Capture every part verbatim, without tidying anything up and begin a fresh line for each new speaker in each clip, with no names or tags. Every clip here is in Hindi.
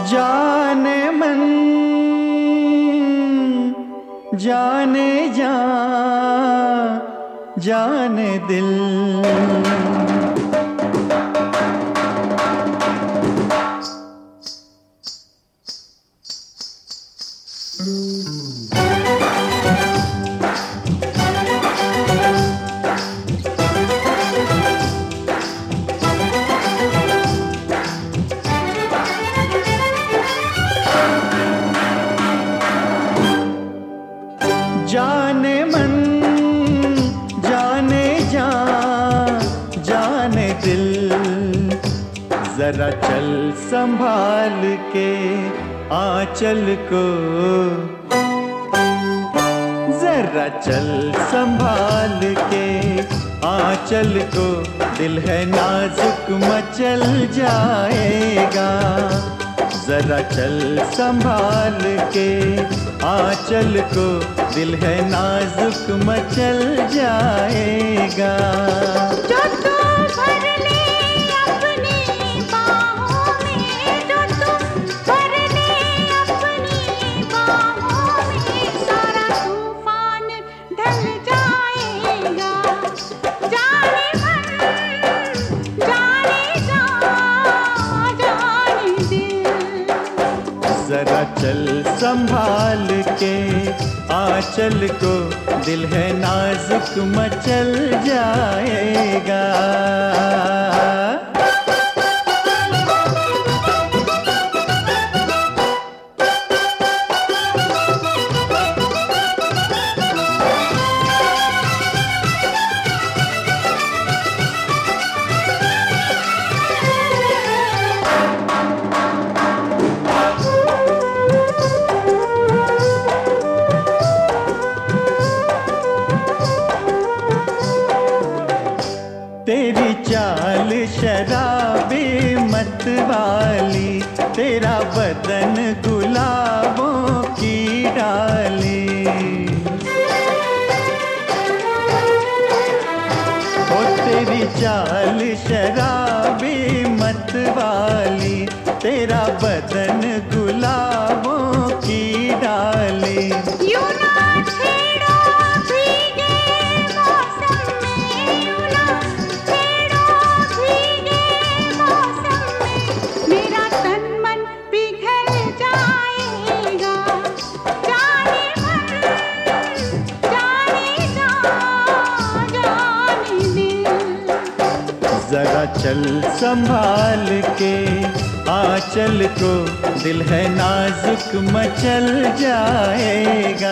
जाने मन जाने जा जाने दिल। जाने मन जाने जा जाने दिल, जरा चल संभाल के आंचल को, जरा चल संभाल के आंचल को, दिल है नाजुक मचल जाएगा। जरा चल संभाल के आंचल को, दिल है नाजुक मचल जाएगा।
जो तू भर ले अपनी बाहों में, जो तू भर ले अपनी बाहों में, सारा तूफान ढल जाएगा। जाने मन जाने जा जाने दिल,
जरा चल संभाल के आंचल को, दिल है नाजुक मचल जाएगा। तेरी चाल शराबी मत वाली, तेरा बदन गुलाबों की डाली। ओ तेरी चाल शराबी मत वाली, तेरा बदन गुलाबों की डाली।
यूं ना छेड़ो भीगे मौसम में, यूं ना छेड़ो भीगे मौसम में, मेरा तन मन पिघल जाएगा। जाने मन जाने जा जाने दिल,
जरा चल संभाल के आंचल को, दिल है नाजुक मचल जाएगा।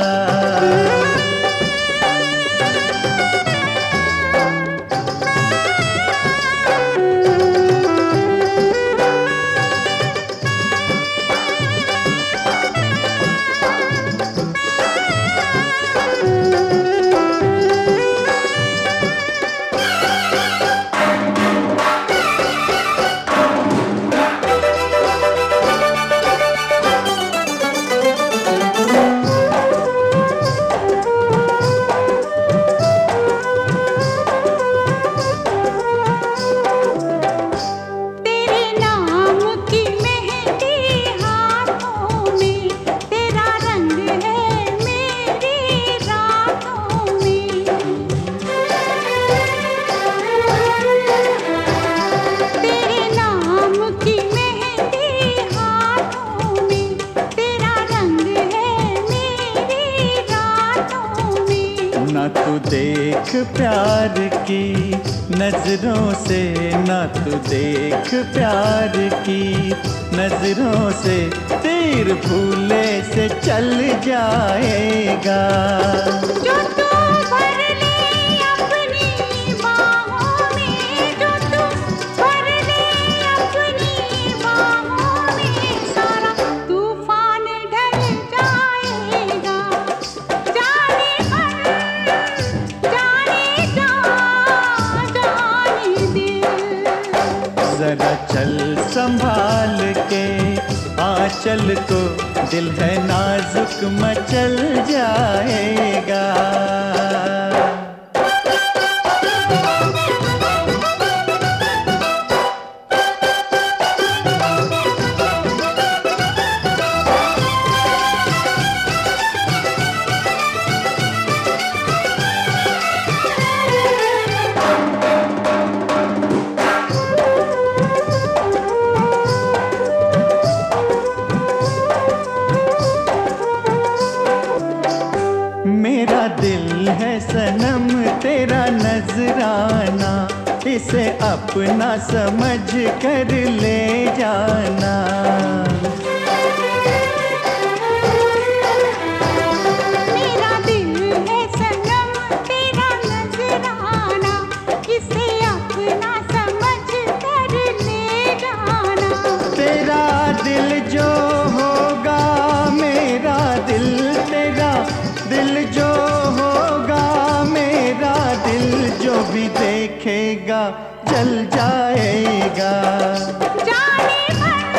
ना तू देख प्यार की नजरों से, ना तू देख प्यार की नजरों से, तीर फूले से चल जाएगा।
जो तू भर ले अपनी बाहों में, जो तू भर ले अपनी बाहों में, सारा तूफान ढल जाएगा। जाने मन जाने जा जाने दिल,
जरा चल संभाल के आंचल को, दिल है नाजुक मचल जाएगा। इसे अपना समझ कर ले जाना।
मेरा दिल है सनम तेरा नजराना, इसे अपना समझ कर ले जाना।
तेरा दिल जो होगा मेरा दिल, तेरा दिल जो होगा मेरा दिल, जो भी देखेगा जल जाएगा।
जाने मन,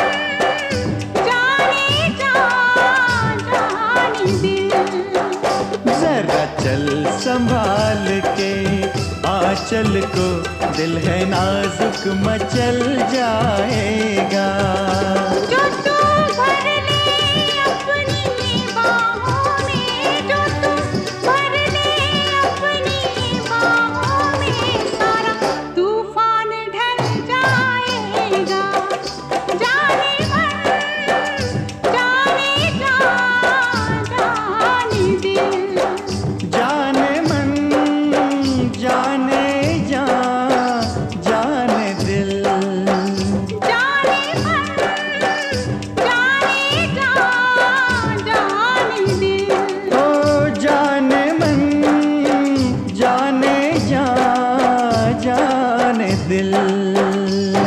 जाने जान, जाने दिल।
जरा चल संभाल के आंचल को, दिल है नाजुक मचल जाएगा।
जो तू भर ले अपनी बाहों में, जो तू भर ले अपनी बाहों में, सारा तूफान ढल जाएगा। जाने मन, जाने जान, जाने दिल।
जाने मन, जाने जा, जाने दिल।
जाने मन, जाने जान, जाने दिल।
ओ जाने मन, जाने जा, जाने दिल।